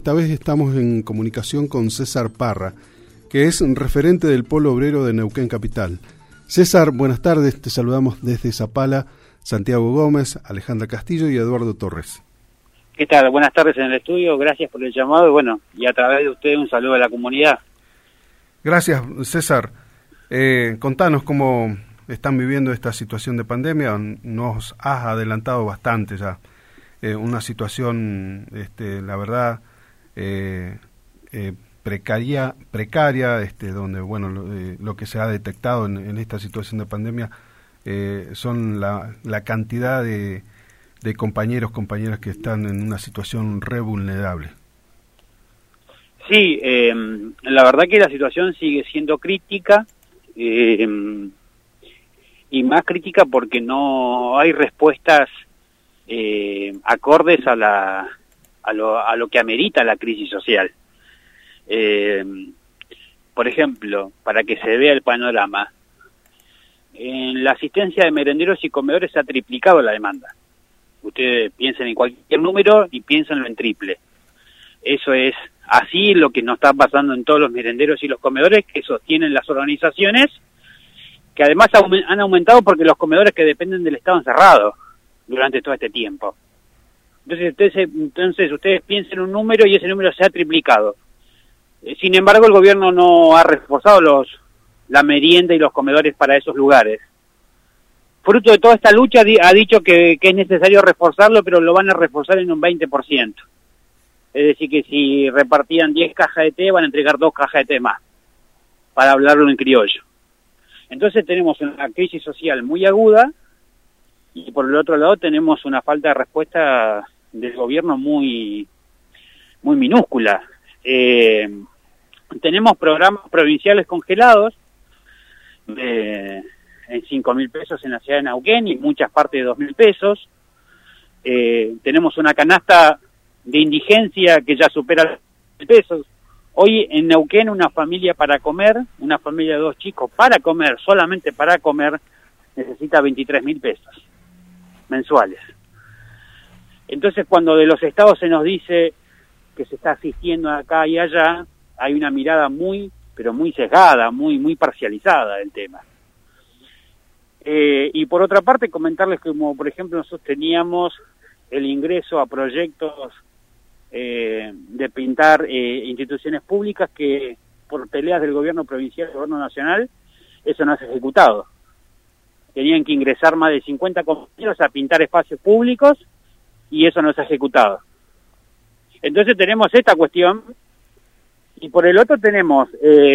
esta vez estamos en comunicación con César Parra, que es referente del Polo Obrero de Neuquén Capital. César, buenas tardes, te saludamos desde Zapala, Santiago Gómez, Alejandra Castillo y Eduardo Torres. ¿Qué tal? Buenas tardes en el estudio, gracias por el llamado y a través de usted un saludo a la comunidad. Gracias, César. Contanos cómo están viviendo esta situación de pandemia. Nos has adelantado bastante ya. Una situación, la verdad, precaria, donde lo que se ha detectado en esta situación de pandemia son la cantidad de compañeras que están en una situación re vulnerable. Sí, la verdad que la situación sigue siendo crítica, y más crítica porque no hay respuestas acordes a lo que amerita la crisis social. Por ejemplo, para que se vea el panorama, en la asistencia de merenderos y comedores se ha triplicado la demanda. Ustedes piensen en cualquier número y piénsenlo en triple. Eso es así lo que nos está pasando en todos los merenderos y los comedores que sostienen las organizaciones, que además han aumentado porque los comedores que dependen del Estado han cerrado durante todo este tiempo. Entonces ustedes piensen un número y ese número se ha triplicado. Sin embargo, el gobierno no ha reforzado la merienda y los comedores para esos lugares. Fruto de toda esta lucha ha dicho que es necesario reforzarlo, pero lo van a reforzar en un 20%. Es decir, que si repartían 10 cajas de té, van a entregar 2 cajas de té más, para hablarlo en criollo. Entonces tenemos una crisis social muy aguda, y por el otro lado tenemos una falta de respuesta del gobierno muy minúscula. Tenemos programas provinciales congelados, en 5.000 pesos en la ciudad de Neuquén y muchas partes de 2.000 pesos. Tenemos una canasta de indigencia que ya supera los 1.000 pesos. Hoy en Neuquén una familia de 2 chicos para comer, solamente para comer, necesita 23.000 pesos mensuales. Entonces cuando de los estados se nos dice que se está asistiendo acá y allá, hay una mirada pero muy sesgada, muy parcializada del tema. Y por otra parte, comentarles que, como por ejemplo nosotros teníamos el ingreso a proyectos de pintar instituciones públicas que por peleas del gobierno provincial y del gobierno nacional, eso no es ejecutado. Tenían que ingresar más de 50 compañeros a pintar espacios públicos y eso no se ha ejecutado. Entonces tenemos esta cuestión y por el otro tenemos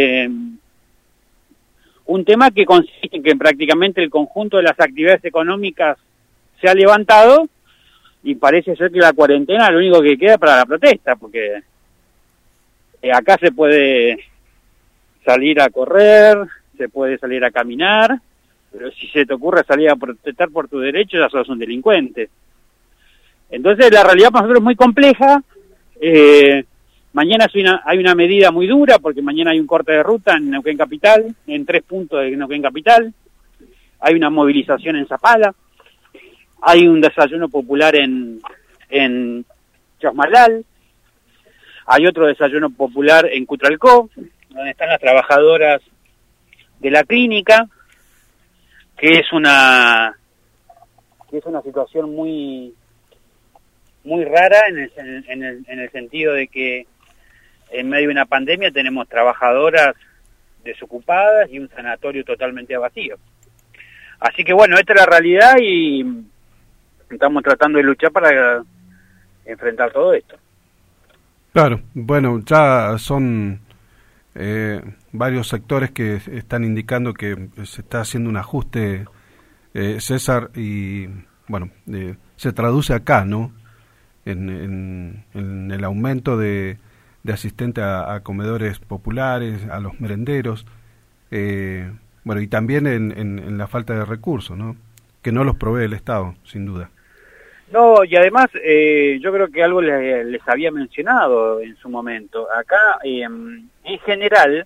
un tema que consiste en que prácticamente el conjunto de las actividades económicas se ha levantado y parece ser que la cuarentena es lo único que queda para la protesta, porque acá se puede salir a correr, se puede salir a caminar, pero si se te ocurre salir a protestar por tu derecho ya sos un delincuente. Entonces la realidad para nosotros es muy compleja. Mañana hay una medida muy dura porque mañana hay un corte de ruta en Neuquén Capital, en 3 puntos de Neuquén Capital. Hay una movilización en Zapala. Hay un desayuno popular en Chosmalal. Hay otro desayuno popular en Cutralcó, donde están las trabajadoras de la clínica, que es una situación muy rara en el sentido de que en medio de una pandemia tenemos trabajadoras desocupadas y un sanatorio totalmente vacío. Así que bueno, esta es la realidad y estamos tratando de luchar para enfrentar todo esto. Claro, bueno, ya son varios sectores que están indicando que se está haciendo un ajuste, César, y bueno, se traduce acá, ¿no? En el aumento de asistentes a comedores populares, a los merenderos, bueno, y también en la falta de recursos, ¿no? Que no los provee el Estado, sin duda. No, y además yo creo que algo les había mencionado en su momento. Acá, en general,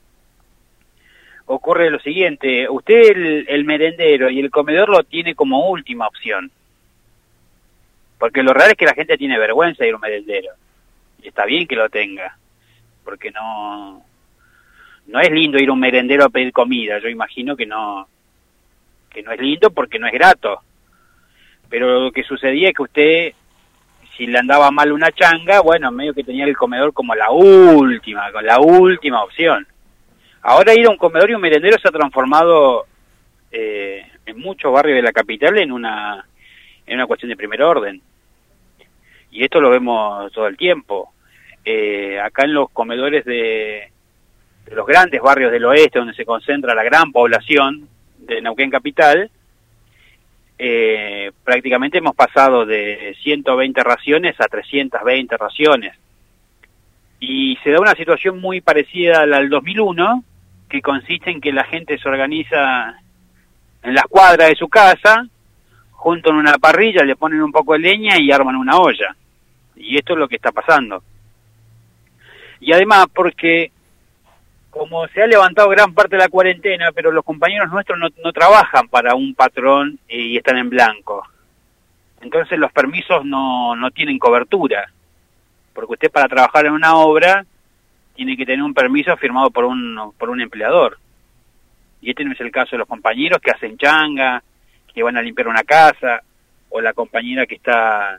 ocurre lo siguiente. Usted el merendero y el comedor lo tiene como última opción. Porque lo real es que la gente tiene vergüenza de ir a un merendero. y está bien que lo tenga, porque no es lindo ir a un merendero a pedir comida, yo imagino que no es lindo porque no es grato, pero lo que sucedía es que usted, si le andaba mal una changa, bueno, medio que tenía el comedor como la última opción. Ahora ir a un comedor y un merendero se ha transformado en muchos barrios de la capital en una cuestión de primer orden. Y esto lo vemos todo el tiempo. Acá en los comedores de los grandes barrios del oeste, donde se concentra la gran población de Neuquén Capital, prácticamente hemos pasado de 120 raciones a 320 raciones. Y se da una situación muy parecida a la del 2001, que consiste en que la gente se organiza en las cuadras de su casa, juntan una parrilla, le ponen un poco de leña y arman una olla. Y esto es lo que está pasando. Y además porque, como se ha levantado gran parte de la cuarentena, pero los compañeros nuestros no trabajan para un patrón y están en blanco. Entonces los permisos no tienen cobertura. Porque usted para trabajar en una obra tiene que tener un permiso firmado por un empleador. Y este no es el caso de los compañeros que hacen changa, que van a limpiar una casa, o la compañera que está,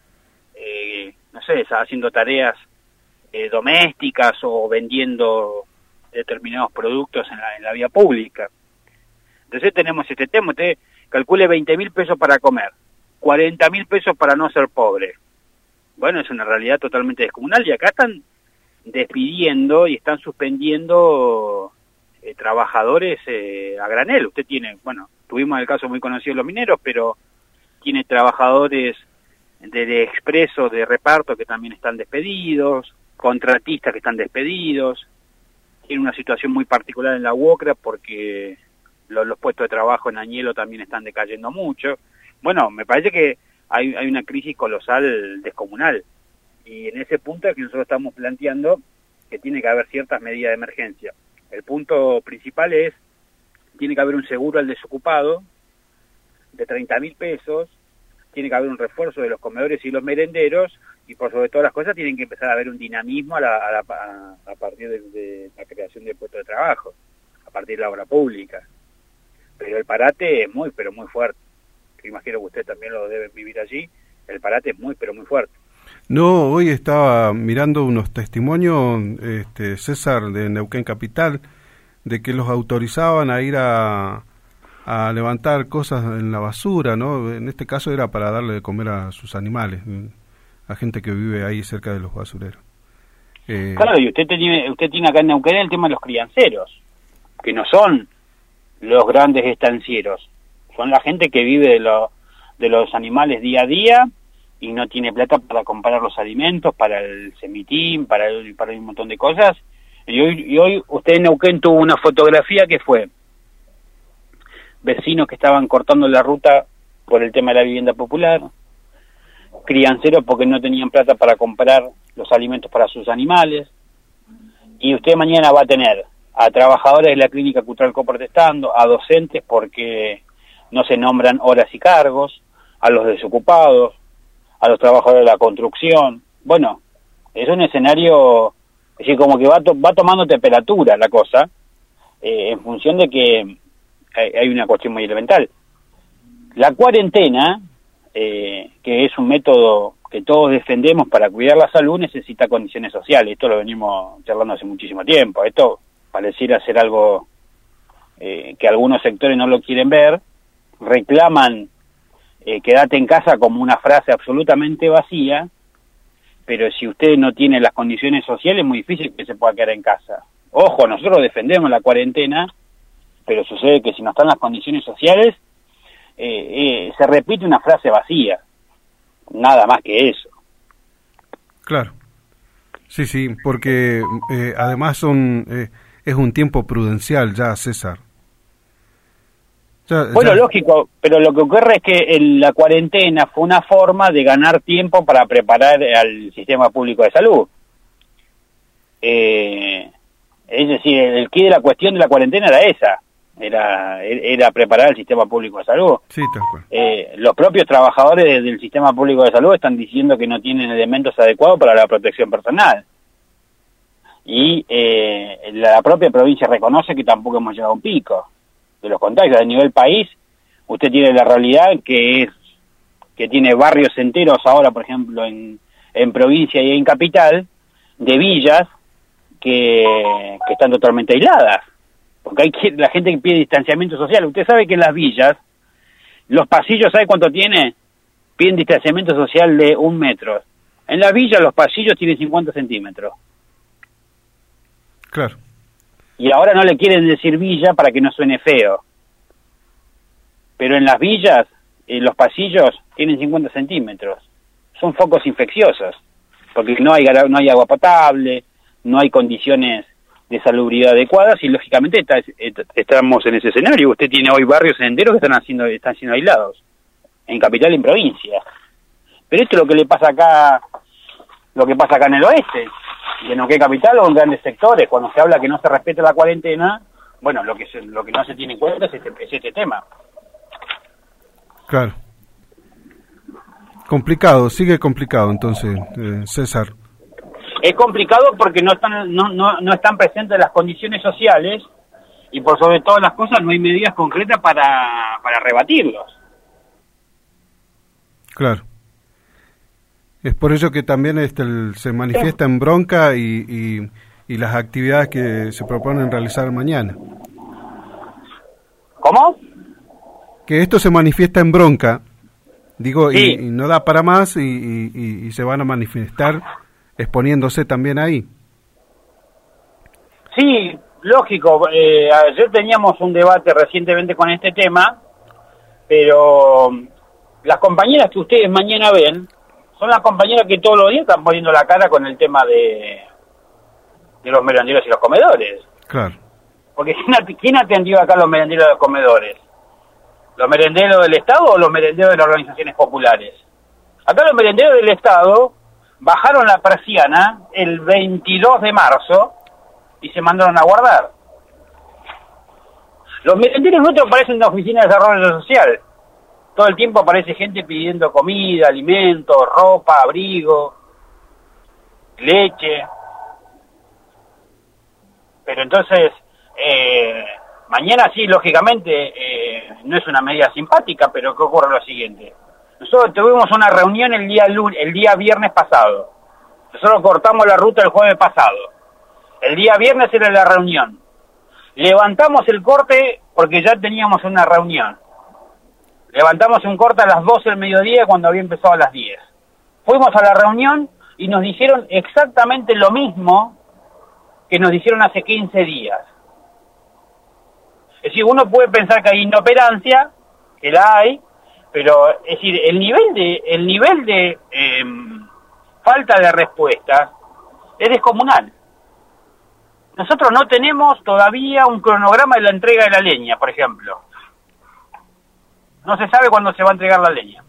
no sé, haciendo tareas domésticas o vendiendo determinados productos en la vía pública. Entonces tenemos este tema. Usted calcule 20.000 pesos para comer, 40.000 pesos para no ser pobre. Bueno, es una realidad totalmente descomunal, y acá están despidiendo y están suspendiendo trabajadores a granel. Usted tiene, bueno, tuvimos el caso muy conocido de los mineros, pero tiene trabajadores de expreso, de reparto, que también están despedidos, contratistas que están despedidos. Tiene una situación muy particular en la UOCRA porque los puestos de trabajo en Añelo también están decayendo mucho. Bueno, me parece que hay una crisis colosal descomunal, y en ese punto es que nosotros estamos planteando que tiene que haber ciertas medidas de emergencia. El punto principal es, tiene que haber un seguro al desocupado de 30.000 pesos, tiene que haber un refuerzo de los comedores y los merenderos, y por sobre todas las cosas tienen que empezar a haber un dinamismo a partir de la creación de puestos de trabajo, a partir de la obra pública. Pero el parate es muy, pero muy fuerte. Yo imagino que usted también lo debe vivir allí. El parate es muy, pero muy fuerte. No, hoy estaba mirando unos testimonios, César, de Neuquén Capital, de que los autorizaban a ir a levantar cosas en la basura, ¿no? En este caso era para darle de comer a sus animales, a gente que vive ahí cerca de los basureros. Claro, y usted tiene acá en Neuquén el tema de los crianceros, que no son los grandes estancieros, son la gente que vive de los animales día a día y no tiene plata para comprar los alimentos, para el semitín, para un montón de cosas. Y hoy usted en Neuquén tuvo una fotografía que fue vecinos que estaban cortando la ruta por el tema de la vivienda popular, crianceros porque no tenían plata para comprar los alimentos para sus animales, y usted mañana va a tener a trabajadores de la clínica Cutralcó protestando, a docentes porque no se nombran horas y cargos, a los desocupados, a los trabajadores de la construcción. Bueno, es un escenario, es decir, como que va tomando temperatura la cosa, en función de que hay una cuestión muy elemental. La cuarentena, que es un método que todos defendemos para cuidar la salud, necesita condiciones sociales. Esto lo venimos charlando hace muchísimo tiempo. Esto pareciera ser algo que algunos sectores no lo quieren ver, reclaman quédate en casa como una frase absolutamente vacía, pero si usted no tiene las condiciones sociales es muy difícil que se pueda quedar en casa. Ojo, nosotros defendemos la cuarentena, pero sucede que si no están las condiciones sociales, se repite una frase vacía, nada más que eso. Claro, sí, porque además es un tiempo prudencial ya, César. Bueno, lógico, pero lo que ocurre es que la cuarentena fue una forma de ganar tiempo para preparar al sistema público de salud. Es decir, el quid de la cuestión de la cuarentena era esa, era preparar el sistema público de salud. Sí, tal cual. Los propios trabajadores del sistema público de salud están diciendo que no tienen elementos adecuados para la protección personal. y la propia provincia reconoce que tampoco hemos llegado a un pico de los contagios. A nivel país, usted tiene la realidad que tiene barrios enteros ahora, por ejemplo, en provincia y en capital, de villas que están totalmente aisladas, porque la gente que pide distanciamiento social. Usted sabe que en las villas, los pasillos, ¿sabe cuánto tiene? Piden distanciamiento social de 1 metro. En la villa los pasillos tienen 50 centímetros. Claro. Y ahora no le quieren decir villa para que no suene feo. Pero en las villas, los pasillos tienen 50 centímetros. Son focos infecciosos, porque no hay agua potable, no hay condiciones de salubridad adecuadas, y lógicamente estamos en ese escenario. Usted tiene hoy barrios enteros que están siendo aislados, en capital y en provincia. Pero esto es lo que pasa acá en el oeste, y en Neuquén capital o en grandes sectores. Cuando se habla que no se respeta la cuarentena, bueno, lo que no se tiene en cuenta es este tema. Claro. Complicado, sigue complicado entonces, César. Es complicado porque no están presentes las condiciones sociales, y por sobre todas las cosas no hay medidas concretas para rebatirlos. Claro. Es por ello que también se manifiesta en bronca y las actividades que se proponen realizar mañana. ¿Cómo? Que esto se manifiesta en bronca, digo, sí. y no da para más, y se van a manifestar exponiéndose también ahí. Sí, lógico. Ayer teníamos un debate recientemente con este tema, pero las compañeras que ustedes mañana ven son las compañeras que todos los días están poniendo la cara con el tema de los merenderos y los comedores. Claro. Porque ¿quién atendió acá los merenderos y los comedores? ¿Los merenderos del Estado o los merenderos de las organizaciones populares? Acá los merenderos del Estado bajaron la persiana el 22 de marzo y se mandaron a guardar. Los merenderos nuestros parecen una oficina de desarrollo social. Todo el tiempo aparece gente pidiendo comida, alimentos, ropa, abrigo, leche. Pero entonces, mañana sí, lógicamente, no es una medida simpática, pero ¿qué ocurre lo siguiente? Nosotros tuvimos una reunión el día viernes pasado. Nosotros cortamos la ruta el jueves pasado. El día viernes era la reunión. Levantamos el corte porque ya teníamos una reunión. Levantamos un corte a las 12 del mediodía cuando había empezado a las 10. Fuimos a la reunión y nos dijeron exactamente lo mismo que nos dijeron hace 15 días. Es decir, uno puede pensar que hay inoperancia, que la hay, pero es decir, el nivel de falta de respuesta es descomunal. Nosotros no tenemos todavía un cronograma de la entrega de la leña, por ejemplo. No se sabe cuándo se va a entregar la leña.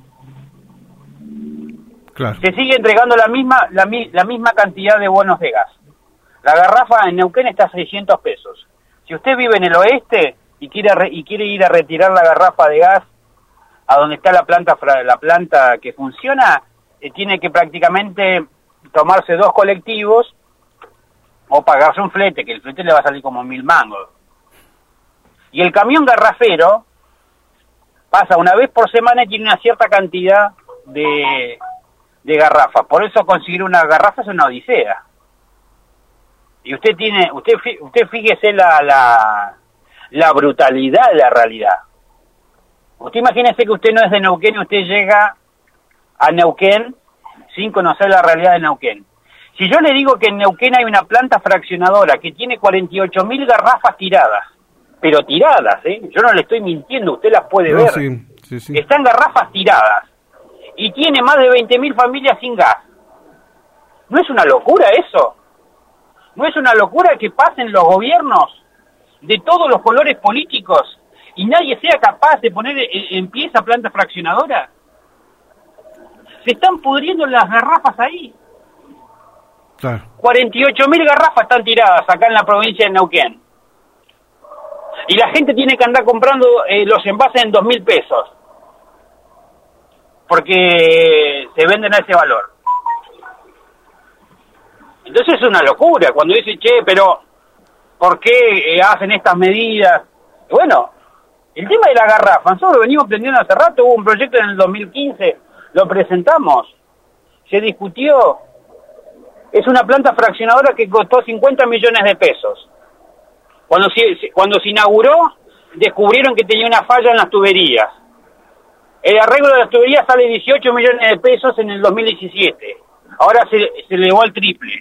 Claro. Se sigue entregando la misma cantidad de bonos de gas. La garrafa en Neuquén está a 600 pesos. Si usted vive en el oeste y quiere ir a retirar la garrafa de gas a donde está la planta que funciona, tiene que prácticamente tomarse 2 colectivos o pagarse un flete, que el flete le va a salir como 1.000 mangos. Y el camión garrafero pasa una vez por semana y tiene una cierta cantidad de garrafas. Por eso conseguir una garrafa es una odisea. Y usted fíjese la brutalidad de la realidad. Usted imagínese que usted no es de Neuquén y usted llega a Neuquén sin conocer la realidad de Neuquén. Si yo le digo que en Neuquén hay una planta fraccionadora que tiene 48.000 garrafas tiradas, pero tiradas, yo no le estoy mintiendo, usted las puede ver. Sí. Están garrafas tiradas y tiene más de 20.000 familias sin gas. ¿No es una locura eso? ¿No es una locura que pasen los gobiernos de todos los colores políticos y nadie sea capaz de poner en pie esa planta fraccionadora? Se están pudriendo las garrafas ahí. Claro. 48.000 garrafas están tiradas acá en la provincia de Neuquén. Y la gente tiene que andar comprando los envases en 2.000 pesos. Porque se venden a ese valor. Entonces es una locura cuando dicen, che, pero ¿por qué hacen estas medidas? Y bueno, el tema de la garrafa, nosotros lo venimos planteando hace rato, hubo un proyecto en el 2015, lo presentamos, se discutió, es una planta fraccionadora que costó 50 millones de pesos. Cuando se inauguró, descubrieron que tenía una falla en las tuberías. El arreglo de las tuberías sale 18 millones de pesos en el 2017. Ahora se elevó al triple.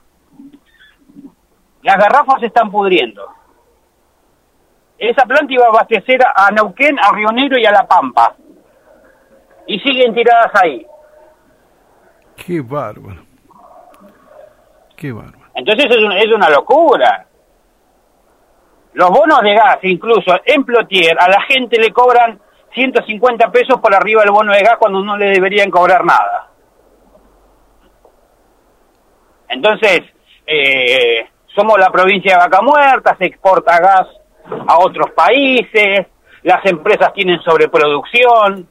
Las garrafas se están pudriendo. Esa planta iba a abastecer a Neuquén, a Río Negro y a La Pampa. Y siguen tiradas ahí. Qué bárbaro. Qué bárbaro. Entonces es una locura. Los bonos de gas, incluso en Plotier, a la gente le cobran 150 pesos por arriba del bono de gas cuando no le deberían cobrar nada. Entonces, somos la provincia de Vaca Muerta, se exporta gas a otros países, las empresas tienen sobreproducción,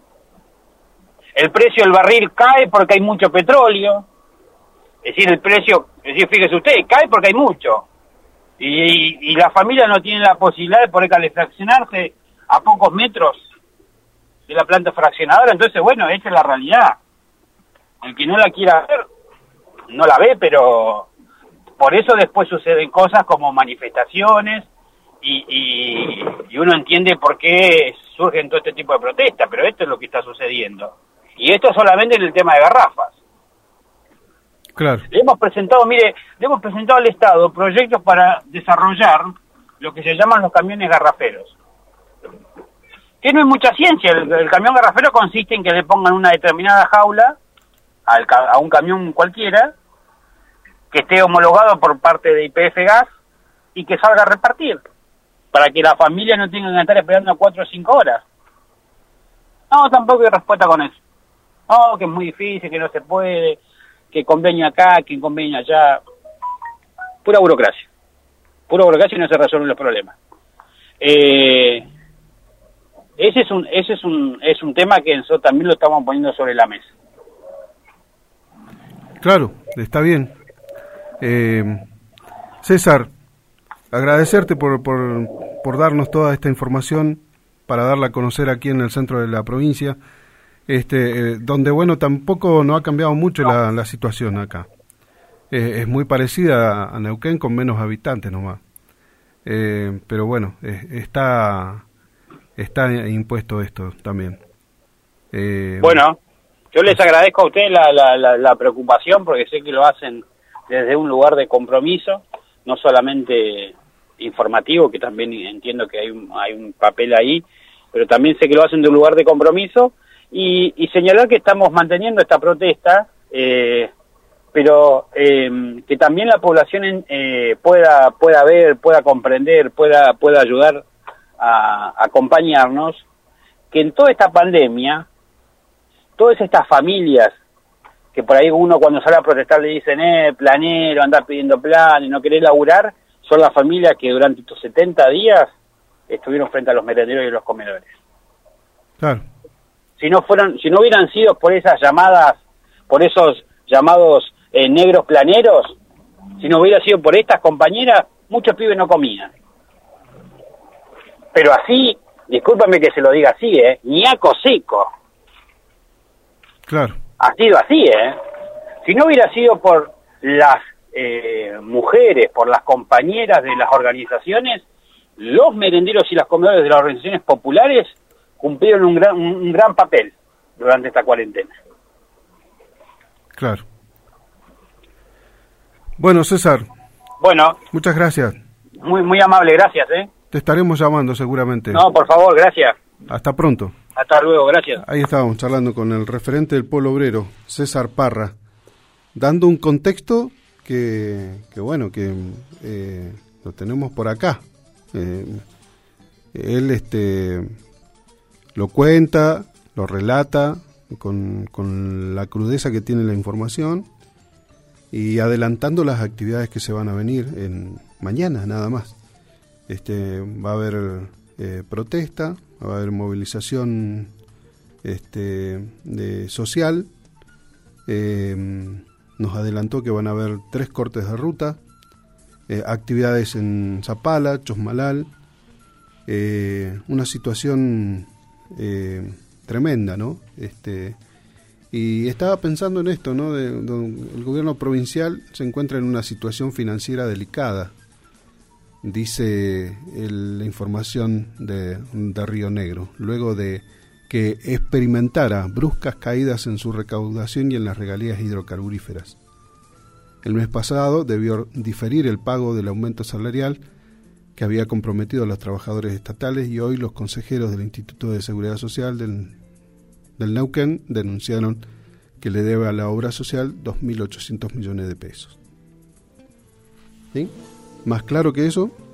el precio del barril cae porque hay mucho petróleo, es decir, fíjese usted, cae porque hay mucho, y la familia no tiene la posibilidad de poder calefaccionarse a pocos metros de la planta fraccionadora. Entonces, bueno, esa es la realidad. El que no la quiera ver, no la ve, pero por eso después suceden cosas como manifestaciones y uno entiende por qué surgen todo este tipo de protestas, pero esto es lo que está sucediendo. Y esto solamente en el tema de garrafas. Claro. Le hemos presentado al Estado proyectos para desarrollar lo que se llaman los camiones garraferos. Que no hay mucha ciencia, el camión garrafero consiste en que le pongan una determinada jaula a un camión cualquiera, que esté homologado por parte de YPF Gas y que salga a repartir, para que la familia no tenga que estar esperando 4 o 5 horas. No, tampoco hay respuesta con eso. No, que es muy difícil, que no se puede, que convenio acá, que convenio allá. Pura burocracia. Pura burocracia y no se resuelven los problemas. Ese es un tema que nosotros también lo estamos poniendo sobre la mesa. Claro, está bien. César, agradecerte por darnos toda esta información para darla a conocer aquí en el centro de la provincia, donde, bueno, tampoco no ha cambiado mucho la situación acá. Es muy parecida a Neuquén, con menos habitantes nomás. Pero bueno, está impuesto esto también. Bueno, yo les agradezco a ustedes la preocupación, porque sé que lo hacen desde un lugar de compromiso, no solamente informativo, que también entiendo que hay un papel ahí, pero también sé que lo hacen de un lugar de compromiso, y señalar que estamos manteniendo esta protesta, pero que también la población pueda ver, pueda comprender, pueda ayudar a acompañarnos, que en toda esta pandemia, todas estas familias, que por ahí uno cuando sale a protestar le dicen, planero, andar pidiendo plan y no querer laburar, son las familias que durante estos 70 días estuvieron frente a los merenderos y los comedores. Claro. Si no hubieran sido por esos llamados negros planeros, si no hubiera sido por estas compañeras, muchos pibes no comían. Pero así, discúlpame que se lo diga así, ñaco seco. Claro. Ha sido así, Si no hubiera sido por las mujeres, por las compañeras de las organizaciones, los merenderos y las comedores de las organizaciones populares cumplieron un gran papel durante esta cuarentena. Claro. Bueno, César. Bueno. Muchas gracias. Muy, muy amable, gracias, Te estaremos llamando seguramente. No, por favor, gracias. Hasta pronto. Hasta luego, gracias. Ahí estábamos charlando con el referente del Polo Obrero, César Parra, dando un contexto que lo tenemos por acá. Él lo cuenta, lo relata con la crudeza que tiene la información y adelantando las actividades que se van a venir mañana nada más. Va a haber protesta, va a haber movilización social, nos adelantó que van a haber 3 cortes de ruta, actividades en Zapala, Chosmalal, una situación tremenda, ¿no? Y estaba pensando en esto, ¿no? El gobierno provincial se encuentra en una situación financiera delicada, dice la información de Río Negro, luego de que experimentara bruscas caídas en su recaudación y en las regalías hidrocarburíferas. El mes pasado debió diferir el pago del aumento salarial que había comprometido a los trabajadores estatales, y hoy los consejeros del Instituto de Seguridad Social del Neuquén denunciaron que le debe a la obra social 2.800 millones de pesos. ¿Sí? Más claro que eso,